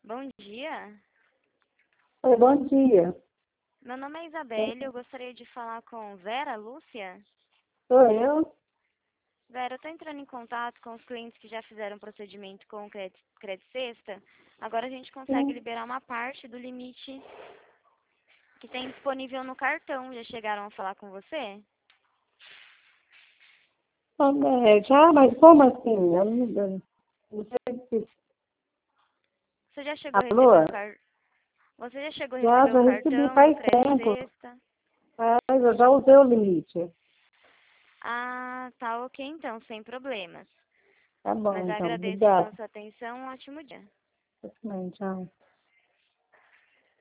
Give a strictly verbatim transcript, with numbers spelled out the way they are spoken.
Bom dia. Oi, bom dia. Meu nome é Isabelle. Eu gostaria de falar com Vera Lúcia. Sou eu? Vera, eu estou entrando em contato com os clientes que já fizeram procedimento com o Credit, Credit Sexta. Agora a gente consegue Sim. liberar uma parte do limite que tem disponível no cartão. Já chegaram a falar com você? É, já, mas como assim? Eu não, eu não sei se... Você já chegou a receber Alô? o car... Você já chegou a Já, receber o já recebi cartão do faz Credit tempo. Sexta? Mas eu já usei o limite. Ah, tá ok então, sem problemas. Tá Mas bom, então. agradeço então a Obrigada. sua atenção. Um ótimo dia. Também, tchau.